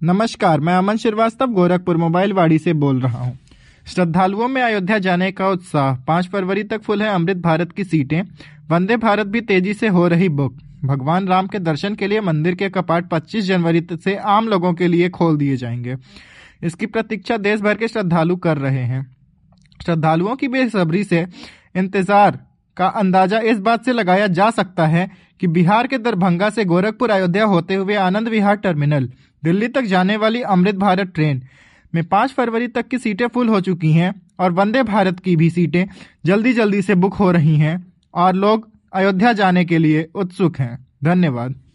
नमस्कार, मैं अमन श्रीवास्तव गोरखपुर मोबाइल वाड़ी से बोल रहा हूँ। श्रद्धालुओं में अयोध्या जाने का उत्साह। 5 फरवरी तक फुल है अमृत भारत की सीटें। वंदे भारत भी तेजी से हो रही बुक। भगवान राम के दर्शन के लिए मंदिर के कपाट 25 जनवरी से आम लोगों के लिए खोल दिए जाएंगे। इसकी प्रतीक्षा देश भर के श्रद्धालु कर रहे हैं। श्रद्धालुओं की बेसब्री से इंतजार का अंदाजा इस बात से लगाया जा सकता है कि बिहार के दरभंगा से गोरखपुर अयोध्या होते हुए आनंद विहार टर्मिनल दिल्ली तक जाने वाली अमृत भारत ट्रेन में 5 फरवरी तक की सीटें फुल हो चुकी हैं और वंदे भारत की भी सीटें जल्दी से बुक हो रही हैं और लोग अयोध्या जाने के लिए उत्सुक हैं। धन्यवाद।